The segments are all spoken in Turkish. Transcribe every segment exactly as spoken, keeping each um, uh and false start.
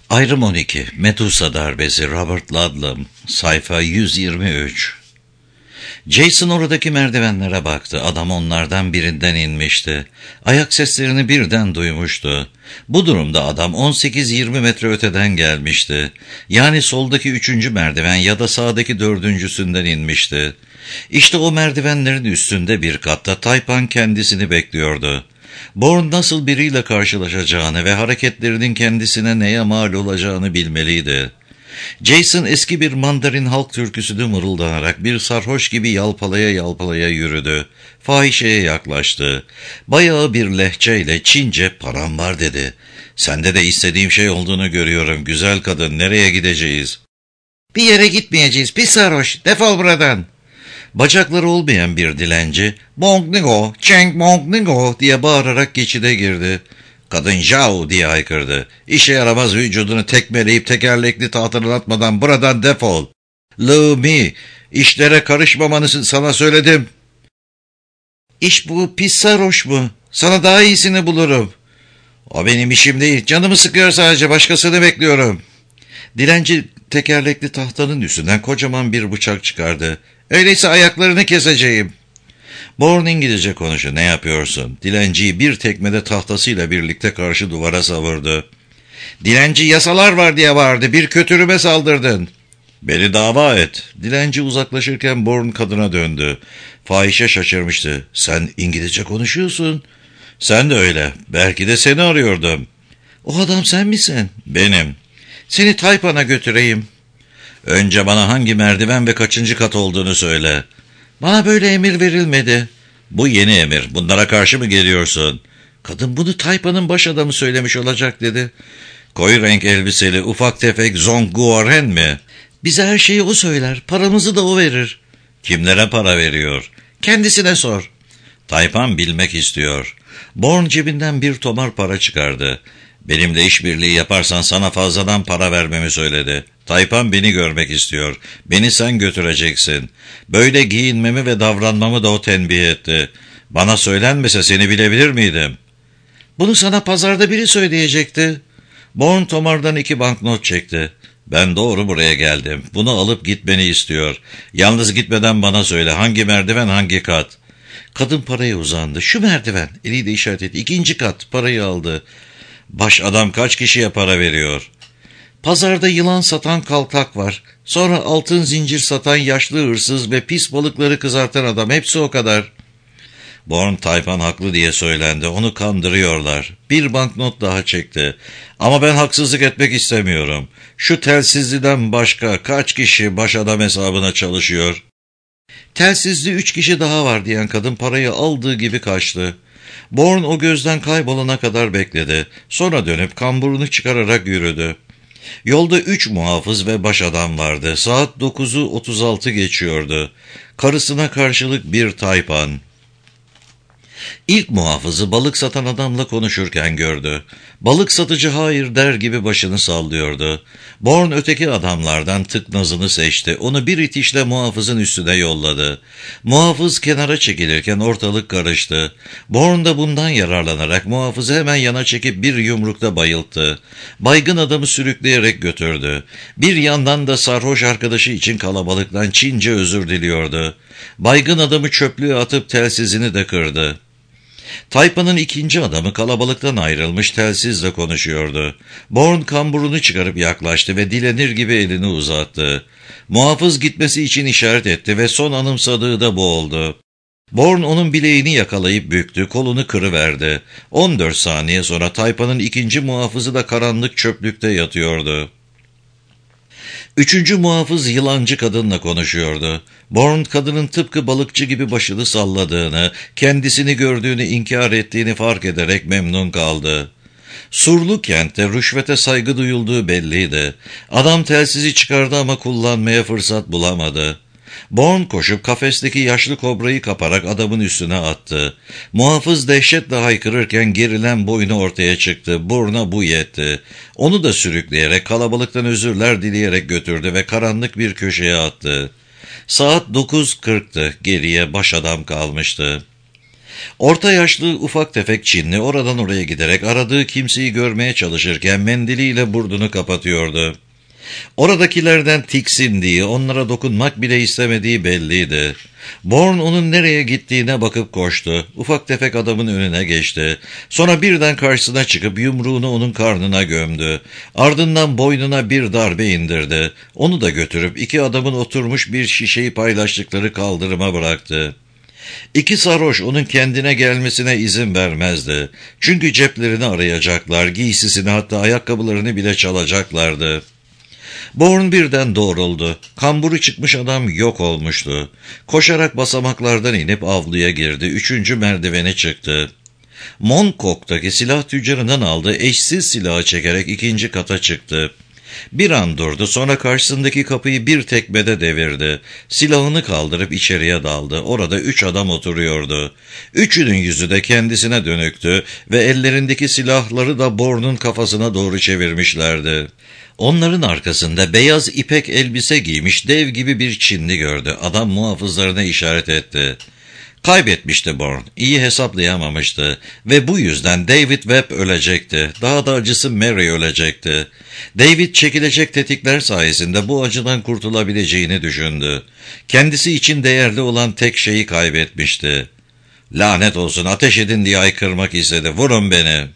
Ayrım on iki. Medusa darbesi. Robert Ludlum. Sayfa yüz yirmi üç. Jason oradaki merdivenlere baktı. Adam onlardan birinden inmişti. Ayak seslerini birden duymuştu. Bu durumda adam on sekiz yirmi metre öteden gelmişti. Yani soldaki üçüncü merdiven ya da sağdaki dördüncüsünden inmişti. İşte o merdivenlerin üstünde bir katta Taypan kendisini bekliyordu. Bourne nasıl biriyle karşılaşacağını ve hareketlerinin kendisine neye mal olacağını bilmeliydi. Jason eski bir Mandarin halk türküsünü mırıldanarak bir sarhoş gibi yalpalaya yalpalaya yürüdü. Fahişeye yaklaştı. Bayağı bir lehçeyle Çince "param var" dedi. "Sende de istediğim şey olduğunu görüyorum güzel kadın, nereye gideceğiz?" "Bir yere gitmeyeceğiz pis sarhoş, defol buradan." Bacakları olmayan bir dilenci "Bong nigo, çeng bong nigo" diye bağırarak geçide girdi. Kadın "Jao" diye haykırdı. "İşe yaramaz vücudunu tekmeleyip tekerlekli tahtına atmadan buradan defol. Lu mi, işlere karışmamanı sana söyledim." "İş bu pis sarhoş mu? Sana daha iyisini bulurum." "O benim işim değil, canımı sıkıyor sadece, başkasını bekliyorum." Dilenci tekerlekli tahtanın üstünden kocaman bir bıçak çıkardı. "Öyleyse ayaklarını keseceğim." Bourne İngilizce konuşu. "Ne yapıyorsun?" Dilenciyi bir tekmede tahtasıyla birlikte karşı duvara savurdu. "Dilenci yasalar var diye bağırdı, bir kötürüme saldırdın." "Beni dava et." Dilenci uzaklaşırken Bourne kadına döndü. Fahişe şaşırmıştı. "Sen İngilizce konuşuyorsun." "Sen de öyle. Belki de seni arıyordum." "O adam sen misin?" "Benim." "Seni Taypan'a götüreyim." "Önce bana hangi merdiven ve kaçıncı kat olduğunu söyle." "Bana böyle emir verilmedi." "Bu yeni emir. Bunlara karşı mı geliyorsun?" "Kadın bunu Taypan'ın baş adamı söylemiş olacak" dedi. "Koyu renk elbiseli ufak tefek Zongguoren mi?" "Bize her şeyi o söyler. Paramızı da o verir." "Kimlere para veriyor?" "Kendisine sor." Taypan bilmek istiyor. Bourne cebinden bir tomar para çıkardı. "Benimle işbirliği yaparsan sana fazladan para vermemi söyledi. Taypan beni görmek istiyor. Beni sen götüreceksin. Böyle giyinmemi ve davranmamı da o tembih etti. Bana söylenmese seni bilebilir miydim?" "Bunu sana pazarda biri söyleyecekti." Bourne tomardan iki banknot çekti. "Ben doğru buraya geldim. Bunu alıp gitmeni istiyor. Yalnız gitmeden bana söyle, hangi merdiven, hangi kat?" Kadın paraya uzandı. "Şu merdiven." Eliyle işaret etti. "İkinci kat." Parayı aldı. "Baş adam kaç kişiye para veriyor?" "Pazarda yılan satan kaltak var. Sonra altın zincir satan yaşlı hırsız ve pis balıkları kızartan adam. Hepsi o kadar." Bourne Taypan haklı diye söylendi. Onu kandırıyorlar. Bir banknot daha çekti. "Ama ben haksızlık etmek istemiyorum. Şu telsizliden başka kaç kişi baş adam hesabına çalışıyor?" "Telsizli üç kişi daha var." diyen kadın parayı aldığı gibi kaçtı. Bourne o gözden kaybolana kadar bekledi. Sonra dönüp kamburunu çıkararak yürüdü. Yolda üç muhafız ve baş adam vardı. Saat dokuzu otuz altı geçiyordu. Karısına karşılık bir Taypan. İlk muhafızı balık satan adamla konuşurken gördü. Balık satıcı hayır der gibi başını sallıyordu. Bourne öteki adamlardan tıknazını seçti. Onu bir itişle muhafızın üstüne yolladı. Muhafız kenara çekilirken ortalık karıştı. Bourne da bundan yararlanarak muhafızı hemen yana çekip bir yumrukta bayılttı. Baygın adamı sürükleyerek götürdü. Bir yandan da sarhoş arkadaşı için kalabalıktan Çince özür diliyordu. Baygın adamı çöplüğe atıp telsizini de kırdı. Taypan'ın ikinci adamı kalabalıktan ayrılmış telsizle konuşuyordu. Bourne kamburunu çıkarıp yaklaştı ve dilenir gibi elini uzattı. Muhafız gitmesi için işaret etti ve son anımsadığı da bu oldu. Bourne onun bileğini yakalayıp büktü, kolunu kırıverdi. on dört saniye sonra Taypan'ın ikinci muhafızı da karanlık çöplükte yatıyordu. Üçüncü muhafız yılancı kadınla konuşuyordu. Bourne kadının tıpkı balıkçı gibi başını salladığını, kendisini gördüğünü inkar ettiğini fark ederek memnun kaldı. Surlu kentte rüşvete saygı duyulduğu belliydi. Adam telsizi çıkardı ama kullanmaya fırsat bulamadı. Bourne koşup kafesteki yaşlı kobrayı kaparak adamın üstüne attı. Muhafız dehşetle haykırırken gerilen boynu ortaya çıktı. Bourne'a bu yetti. Onu da sürükleyerek kalabalıktan özürler dileyerek götürdü ve karanlık bir köşeye attı. Saat dokuz kırktı. Geriye baş adam kalmıştı. Orta yaşlı ufak tefek Çinli oradan oraya giderek aradığı kimseyi görmeye çalışırken mendiliyle burnunu kapatıyordu. Oradakilerden tiksindiği, onlara dokunmak bile istemediği belliydi. Bourne onun nereye gittiğine bakıp koştu. Ufak tefek adamın önüne geçti. Sonra birden karşısına çıkıp yumruğunu onun karnına gömdü. Ardından boynuna bir darbe indirdi. Onu da götürüp iki adamın oturmuş bir şişeyi paylaştıkları kaldırıma bıraktı. İki sarhoş onun kendine gelmesine izin vermezdi. Çünkü ceplerini arayacaklar, giysisini hatta ayakkabılarını bile çalacaklardı. Bourne birden doğruldu. Kamburu çıkmış adam yok olmuştu. Koşarak basamaklardan inip avluya girdi. Üçüncü merdivene çıktı. Montauk'taki silah tüccarından aldığı eşsiz silahı çekerek ikinci kata çıktı. Bir an durdu, sonra karşısındaki kapıyı bir tekmede devirdi. Silahını kaldırıp içeriye daldı. Orada üç adam oturuyordu. Üçünün yüzü de kendisine dönüktü ve ellerindeki silahları da Bourne'un kafasına doğru çevirmişlerdi. Onların arkasında beyaz ipek elbise giymiş dev gibi bir Çinli gördü. Adam muhafızlarına işaret etti. Kaybetmişti Bourne, iyi hesaplayamamıştı ve bu yüzden David Webb ölecekti. Daha da acısı Mary ölecekti. David çekilecek tetikler sayesinde bu acıdan kurtulabileceğini düşündü. Kendisi için değerli olan tek şeyi kaybetmişti. Lanet olsun, ateş edin diye haykırmak istedi. Vurun beni.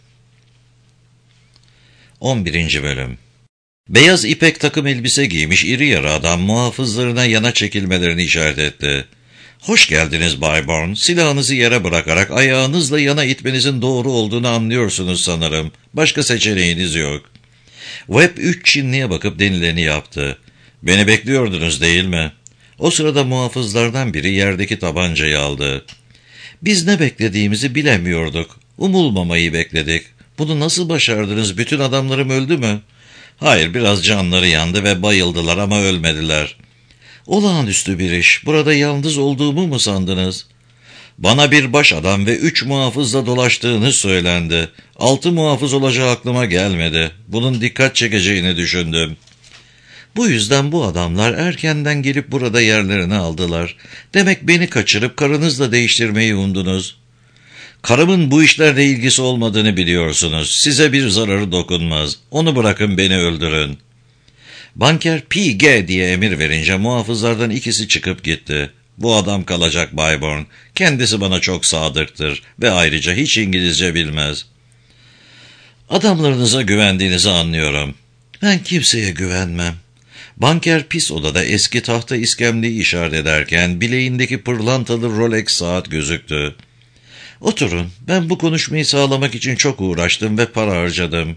on birinci Bölüm. Beyaz ipek takım elbise giymiş iri yarı adam muhafızlarına yana çekilmelerini işaret etti. "Hoş geldiniz Bay Bourne. Silahınızı yere bırakarak ayağınızla yana itmenizin doğru olduğunu anlıyorsunuz sanırım. Başka seçeneğiniz yok." Webb üç Çinliye bakıp denileni yaptı. "Beni bekliyordunuz değil mi?" O sırada muhafızlardan biri yerdeki tabancayı aldı. "Biz ne beklediğimizi bilemiyorduk. Umulmamayı bekledik. Bunu nasıl başardınız? Bütün adamlarım öldü mü?" "Hayır, biraz canları yandı ve bayıldılar ama ölmediler." "Olağanüstü bir iş. Burada yalnız olduğumu mu sandınız?" "Bana bir baş adam ve üç muhafızla dolaştığını söylendi. Altı muhafız olacağı aklıma gelmedi. Bunun dikkat çekeceğini düşündüm." "Bu yüzden bu adamlar erkenden gelip burada yerlerini aldılar. Demek beni kaçırıp karınızla değiştirmeyi umdunuz." "Karımın bu işlerle ilgisi olmadığını biliyorsunuz. Size bir zararı dokunmaz. Onu bırakın, beni öldürün." Banker P G diye emir verince muhafızlardan ikisi çıkıp gitti. "Bu adam kalacak Bay Bourne. Kendisi bana çok sadıktır ve ayrıca hiç İngilizce bilmez." "Adamlarınıza güvendiğinizi anlıyorum." "Ben kimseye güvenmem." Banker pis odada eski tahta iskemleyi işaret ederken bileğindeki pırlantalı Rolex saat gözüktü. "Oturun. Ben bu konuşmayı sağlamak için çok uğraştım ve para harcadım."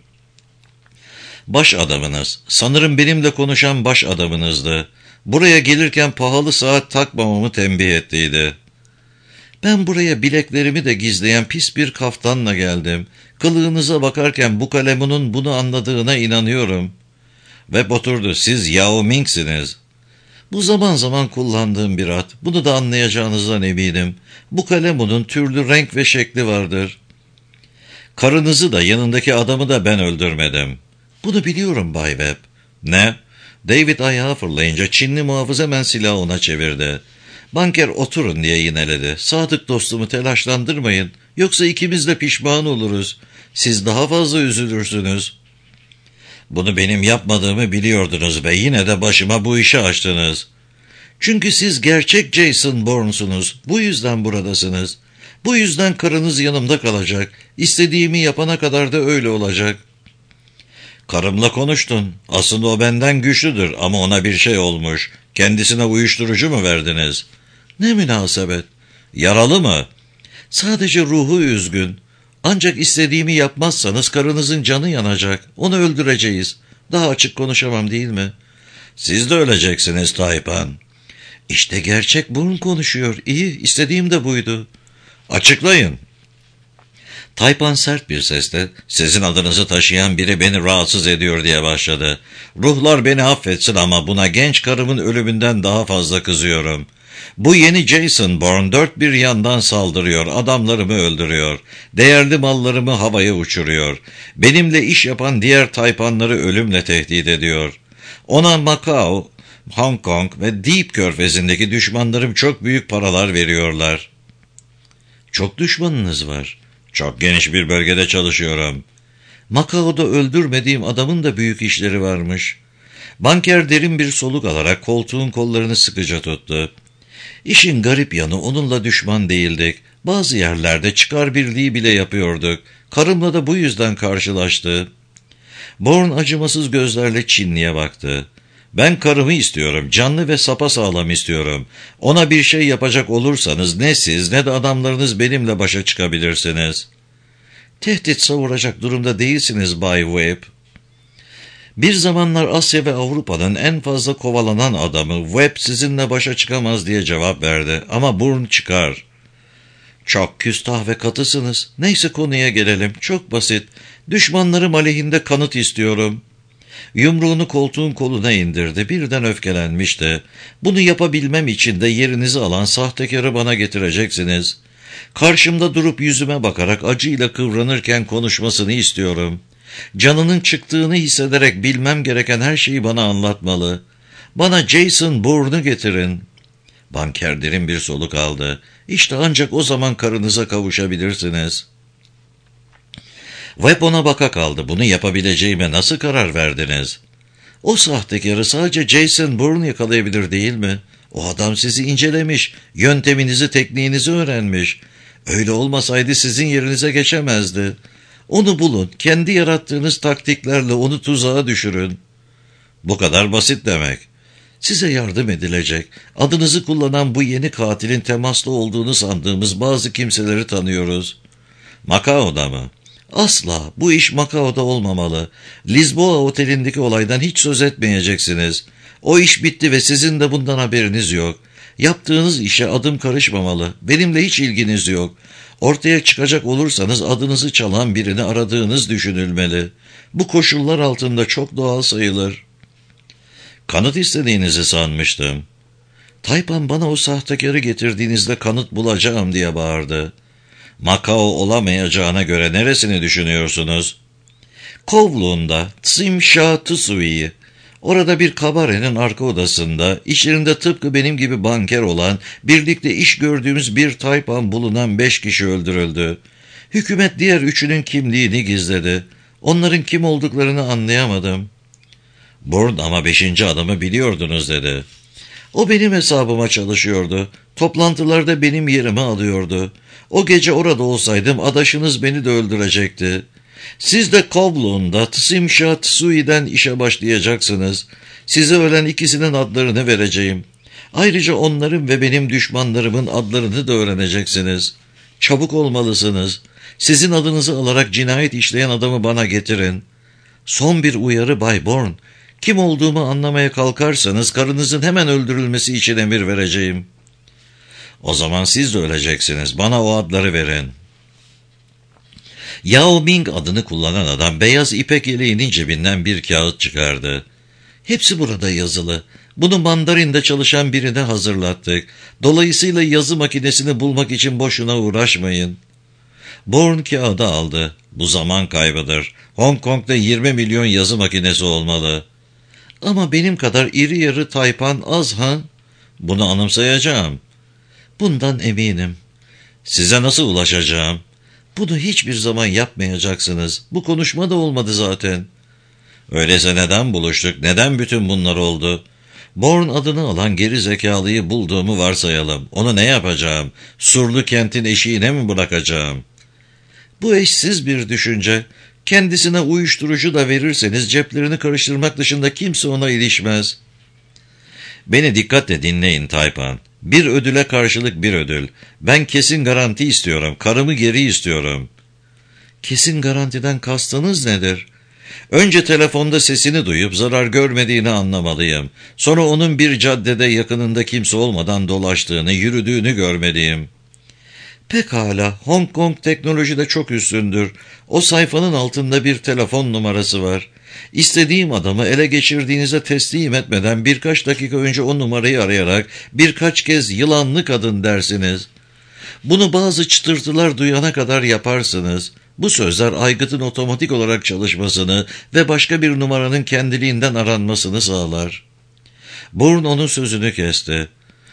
"Baş adamınız. Sanırım benimle konuşan baş adamınızdı. Buraya gelirken pahalı saat takmamamı tembih ettiydi." "Ben buraya bileklerimi de gizleyen pis bir kaftanla geldim. Kılığınıza bakarken bu kalemunun bunu anladığına inanıyorum." Webb oturdu. "Siz Yao Ming'siniz." "Bu zaman zaman kullandığım bir at. Bunu da anlayacağınızdan eminim. Bu kalemunun türlü renk ve şekli vardır." "Karınızı da yanındaki adamı da ben öldürmedim." "Bunu biliyorum Bay Webb." "Ne?" David ayağa fırlayınca Çinli muhafız hemen silahı ona çevirdi. Banker "Oturun" diye yineledi. "Sadık dostumu telaşlandırmayın. Yoksa ikimiz de pişman oluruz. Siz daha fazla üzülürsünüz." "Bunu benim yapmadığımı biliyordunuz ve yine de başıma bu işi açtınız." "Çünkü siz gerçek Jason Bourne'sunuz. Bu yüzden buradasınız. Bu yüzden karınız yanımda kalacak. İstediğimi yapana kadar da öyle olacak." "Karımla konuştun. Aslında o benden güçlüdür ama ona bir şey olmuş. Kendisine uyuşturucu mu verdiniz?" "Ne münasebet." "Yaralı mı?" "Sadece ruhu üzgün. Ancak istediğimi yapmazsanız karınızın canı yanacak. Onu öldüreceğiz. Daha açık konuşamam değil mi?" "Siz de öleceksiniz Taypan." "İşte gerçek Bourne konuşuyor. İyi, istediğim de buydu." "Açıklayın." Taypan sert bir sesle "Sizin adınızı taşıyan biri beni rahatsız ediyor" diye başladı. "Ruhlar beni affetsin ama buna genç karımın ölümünden daha fazla kızıyorum. Bu yeni Jason Bourne dört bir yandan saldırıyor, adamlarımı öldürüyor, değerli mallarımı havaya uçuruyor. Benimle iş yapan diğer Taypanları ölümle tehdit ediyor. Ona Macao, Hong Kong ve Deep Körfezi'ndeki düşmanlarım çok büyük paralar veriyorlar." Çok düşmanınız var. Çok geniş bir bölgede çalışıyorum. Macao'da öldürmediğim adamın da büyük işleri varmış. Banker derin bir soluk alarak koltuğun kollarını sıkıca tuttu. İşin garip yanı onunla düşman değildik. Bazı yerlerde çıkar birliği bile yapıyorduk. Karımla da bu yüzden karşılaştı. Bourne acımasız gözlerle Çinli'ye baktı. Ben karımı istiyorum, canlı ve sapasağlam istiyorum. Ona bir şey yapacak olursanız ne siz ne de adamlarınız benimle başa çıkabilirsiniz. Tehdit savuracak durumda değilsiniz Bay Webb. Bir zamanlar Asya ve Avrupa'nın en fazla kovalanan adamı Webb sizinle başa çıkamaz diye cevap verdi. Ama Bourne çıkar. Çok küstah ve katısınız. Neyse konuya gelelim. Çok basit. Düşmanlarım aleyhinde kanıt istiyorum. Yumruğunu koltuğun koluna indirdi. Birden öfkelenmişti. Bunu yapabilmem için de yerinizi alan sahtekarı bana getireceksiniz. Karşımda durup yüzüme bakarak acıyla kıvranırken konuşmasını istiyorum. Canının çıktığını hissederek bilmem gereken her şeyi bana anlatmalı. Bana Jason Bourne'u getirin. Banker derin bir soluk aldı. İşte ancak o zaman karınıza kavuşabilirsiniz. Webb ona baka kaldı. Bunu yapabileceğime nasıl karar verdiniz? O sahtekarı sadece Jason Bourne yakalayabilir değil mi? O adam sizi incelemiş, yönteminizi, tekniğinizi öğrenmiş. Öyle olmasaydı sizin yerinize geçemezdi. Onu bulun, kendi yarattığınız taktiklerle onu tuzağa düşürün. Bu kadar basit demek. Size yardım edilecek. Adınızı kullanan bu yeni katilin temaslı olduğunu sandığımız bazı kimseleri tanıyoruz. Macao'da mı? Asla. Bu iş Macao'da olmamalı. Lisboa otelindeki olaydan hiç söz etmeyeceksiniz. O iş bitti ve sizin de bundan haberiniz yok. Yaptığınız işe adım karışmamalı. Benimle hiç ilginiz yok. Ortaya çıkacak olursanız adınızı çalan birini aradığınız düşünülmeli. Bu koşullar altında çok doğal sayılır. Kanıt istediğinizi sanmıştım. Taypan bana o sahtekarı getirdiğinizde kanıt bulacağım diye bağırdı. Macao olamayacağına göre neresini düşünüyorsunuz? Kowloon'da Tsim Sha Tsui'yi. Orada bir kabarenin arka odasında, işlerinde tıpkı benim gibi banker olan, birlikte iş gördüğümüz bir Taypan bulunan beş kişi öldürüldü. Hükümet diğer üçünün kimliğini gizledi. Onların kim olduklarını anlayamadım. Bourne ama beşinci adamı biliyordunuz dedi. O benim hesabıma çalışıyordu. Toplantılarda benim yerimi alıyordu. O gece orada olsaydım adaşınız beni de öldürecekti. Siz de Kowloon'da Tsim Sha Tsui'den işe başlayacaksınız. Size ölen ikisinin adlarını vereceğim. Ayrıca onların ve benim düşmanlarımın adlarını da öğreneceksiniz. Çabuk olmalısınız. Sizin adınızı alarak cinayet işleyen adamı bana getirin. Son bir uyarı Bay Bourne. Kim olduğumu anlamaya kalkarsanız karınızın hemen öldürülmesi için emir vereceğim. O zaman siz de öleceksiniz. Bana o adları verin. Yao Ming adını kullanan adam beyaz ipek yeleğinin cebinden bir kağıt çıkardı. Hepsi burada yazılı. Bunu Mandarin'de çalışan birine hazırlattık. Dolayısıyla yazı makinesini bulmak için boşuna uğraşmayın. Bourne kağıdı aldı. Bu zaman kaybıdır. Hong Kong'da yirmi milyon yazı makinesi olmalı. Ama benim kadar iri yarı Taypan az ha? Bunu anımsayacağım. Bundan eminim. Size nasıl ulaşacağım? Bunu hiçbir zaman yapmayacaksınız. Bu konuşma da olmadı zaten. Öyleyse neden buluştuk? Neden bütün bunlar oldu? Bourne adını alan geri zekalıyı bulduğumu varsayalım. Onu ne yapacağım? Surlu kentin eşiğine mi bırakacağım? Bu eşsiz bir düşünce. Kendisine uyuşturucu da verirseniz ceplerini karıştırmak dışında kimse ona ilişmez. Beni dikkatle dinleyin Taypan. Bir ödüle karşılık bir ödül. Ben kesin garanti istiyorum. Karımı geri istiyorum. Kesin garantiden kastınız nedir? Önce telefonda sesini duyup zarar görmediğini anlamalıyım. Sonra onun bir caddede yakınında kimse olmadan dolaştığını, yürüdüğünü görmeliyim. Pekala, Hong Kong teknolojide çok üstündür. O sayfanın altında bir telefon numarası var. İstediğim adamı ele geçirdiğinize teslim etmeden birkaç dakika önce o numarayı arayarak birkaç kez yılanlı kadın dersiniz. Bunu bazı çıtırtılar duyana kadar yaparsınız. Bu sözler aygıtın otomatik olarak çalışmasını ve başka bir numaranın kendiliğinden aranmasını sağlar. Bourne onun sözünü kesti.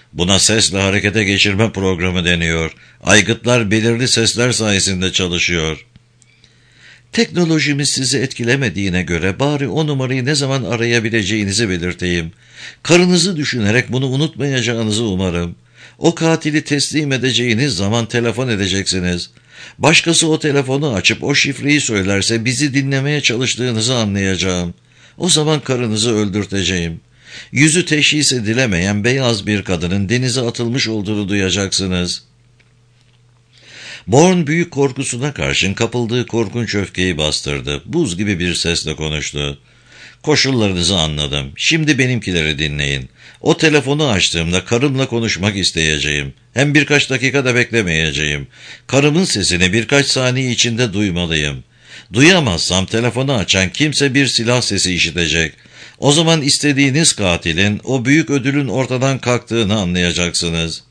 Buna sesle harekete geçirme programı deniyor. Aygıtlar belirli sesler sayesinde çalışıyor. Teknolojimiz sizi etkilemediğine göre bari o numarayı ne zaman arayabileceğinizi belirteyim. Karınızı düşünerek bunu unutmayacağınızı umarım. O katili teslim edeceğiniz zaman telefon edeceksiniz. Başkası o telefonu açıp o şifreyi söylerse bizi dinlemeye çalıştığınızı anlayacağım. O zaman karınızı öldürteceğim. Yüzü teşhis edilemeyen beyaz bir kadının denize atılmış olduğunu duyacaksınız. Bourne büyük korkusuna karşın kapıldığı korkunç öfkeyi bastırdı. Buz gibi bir sesle konuştu. Koşullarınızı anladım. Şimdi benimkileri dinleyin. O telefonu açtığımda karımla konuşmak isteyeceğim. Hem birkaç dakika da beklemeyeceğim. Karımın sesini birkaç saniye içinde duymalıyım. Duyamazsam telefonu açan kimse bir silah sesi işitecek. O zaman istediğiniz katilin o büyük ödülün ortadan kalktığını anlayacaksınız.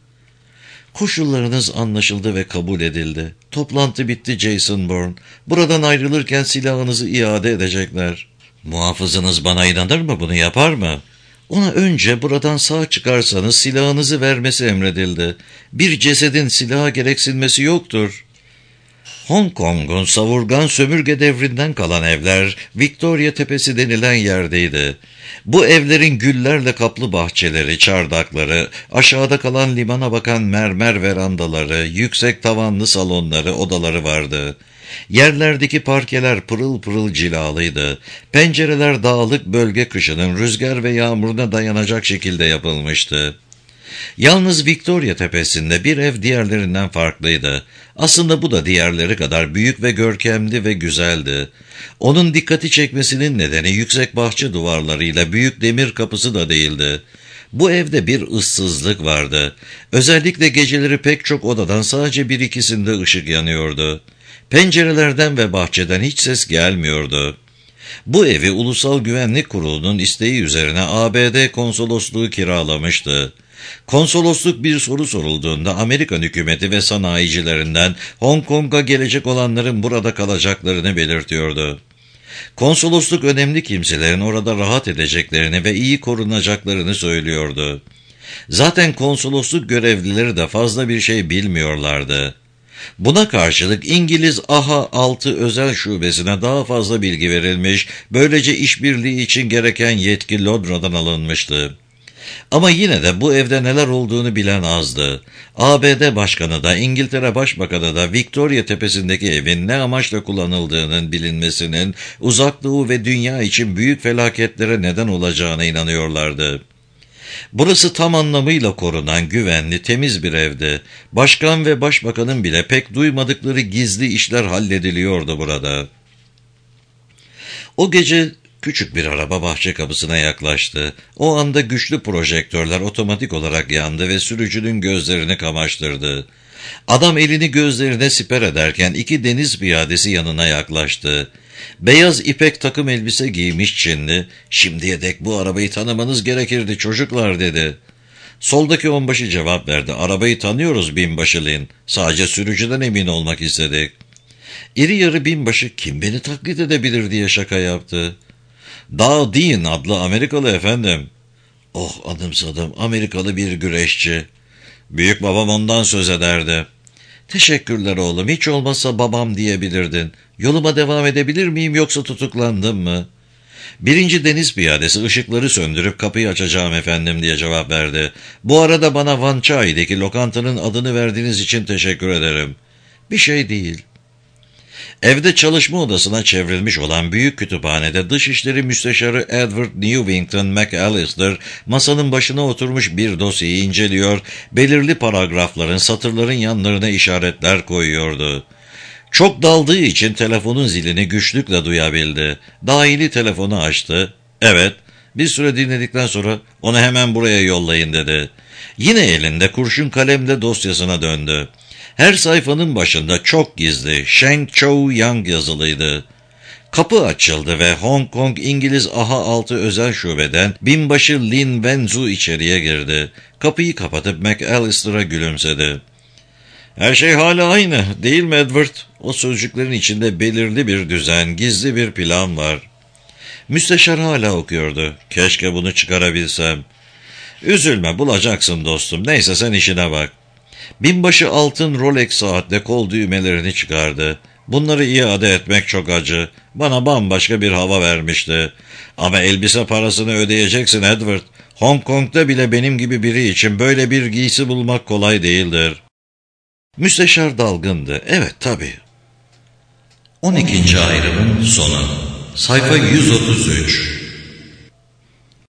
Koşullarınız anlaşıldı ve kabul edildi. Toplantı bitti Jason Bourne. Buradan ayrılırken silahınızı iade edecekler. Muhafızınız bana inanır mı, bunu yapar mı? Ona önce buradan sağ çıkarsanız silahınızı vermesi emredildi. Bir cesedin silaha gereksinmesi yoktur. Hong Kong'un savurgan sömürge devrinden kalan evler Victoria Tepesi denilen yerdeydi. Bu evlerin güllerle kaplı bahçeleri, çardakları, aşağıda kalan limana bakan mermer verandaları, yüksek tavanlı salonları, odaları vardı. Yerlerdeki parkeler pırıl pırıl cilalıydı. Pencereler dağlık bölge kışının rüzgar ve yağmuruna dayanacak şekilde yapılmıştı. Yalnız Victoria Tepesi'nde bir ev diğerlerinden farklıydı. Aslında bu da diğerleri kadar büyük ve görkemli ve güzeldi. Onun dikkati çekmesinin nedeni yüksek bahçe duvarlarıyla büyük demir kapısı da değildi. Bu evde bir ıssızlık vardı. Özellikle geceleri pek çok odadan sadece bir ikisinde ışık yanıyordu. Pencerelerden ve bahçeden hiç ses gelmiyordu. Bu evi Ulusal Güvenlik Kurulu'nun isteği üzerine A B D konsolosluğu kiralamıştı. Konsolosluk bir soru sorulduğunda Amerikan hükümeti ve sanayicilerinden Hong Kong'a gelecek olanların burada kalacaklarını belirtiyordu. Konsolosluk önemli kimselerin orada rahat edeceklerini ve iyi korunacaklarını söylüyordu. Zaten konsolosluk görevlileri de fazla bir şey bilmiyorlardı. Buna karşılık İngiliz A H A altı özel şubesine daha fazla bilgi verilmiş, böylece işbirliği için gereken yetki Londra'dan alınmıştı. Ama yine de bu evde neler olduğunu bilen azdı. A B D Başkanı da İngiltere Başbakanı da Victoria Tepesi'ndeki evin ne amaçla kullanıldığının bilinmesinin Uzak Doğu ve dünya için büyük felaketlere neden olacağına inanıyorlardı. Burası tam anlamıyla korunan, güvenli, temiz bir evdi. Başkan ve başbakanın bile pek duymadıkları gizli işler hallediliyordu burada. O gece küçük bir araba bahçe kapısına yaklaştı. O anda güçlü projektörler otomatik olarak yandı ve sürücünün gözlerini kamaştırdı. Adam elini gözlerine siper ederken iki deniz piyadesi yanına yaklaştı. Beyaz ipek takım elbise giymiş Çinli, "Şimdiye dek bu arabayı tanımanız gerekirdi çocuklar," dedi. Soldaki onbaşı cevap verdi. "Arabayı tanıyoruz binbaşı Lin. Sadece sürücüden emin olmak istedik." İri yarı binbaşı, "Kim beni taklit edebilir?" diye şaka yaptı. "Dao Dean adlı Amerikalı efendim." "Oh, anımsadım, Amerikalı bir güreşçi. Büyük babam ondan söz ederdi." "Teşekkürler oğlum, hiç olmazsa babam diyebilirdin. Yoluma devam edebilir miyim yoksa tutuklandım mı?" Birinci deniz piyadesi ışıkları söndürüp "Kapıyı açacağım efendim," diye cevap verdi. "Bu arada bana Wan Chai'deki lokantanın adını verdiğiniz için teşekkür ederim." "Bir şey değil." Evde çalışma odasına çevrilmiş olan büyük kütüphanede Dışişleri Müsteşarı Edward Newington McAllister masanın başına oturmuş bir dosyayı inceliyor, belirli paragrafların, satırların yanlarına işaretler koyuyordu. Çok daldığı için telefonun zilini güçlükle duyabildi. Dahili telefonu açtı. "Evet." Bir süre dinledikten sonra "Onu hemen buraya yollayın," dedi. Yine elinde kurşun kalemle dosyasına döndü. Her sayfanın başında çok gizli Sheng Chou Yang yazılıydı. Kapı açıldı ve Hong Kong İngiliz A H A altı özel şubeden binbaşı Lin Wenzu içeriye girdi. Kapıyı kapatıp McAllister'a gülümsedi. "Her şey hala aynı, değil mi Edward?" O sözcüklerin içinde belirli bir düzen, gizli bir plan var. Müsteşar hala okuyordu. "Keşke bunu çıkarabilsem." Üzülme, bulacaksın dostum. Neyse sen işine bak. Binbaşı altın Rolex saatle kol düğmelerini çıkardı. Bunları iade etmek çok acı. Bana bambaşka bir hava vermişti. Ama elbise parasını ödeyeceksin Edward. Hong Kong'da bile benim gibi biri için böyle bir giysi bulmak kolay değildir. Müsteşar dalgındı. Evet tabii. on ikinci ayrımın sonu. Sayfa yüz otuz üç.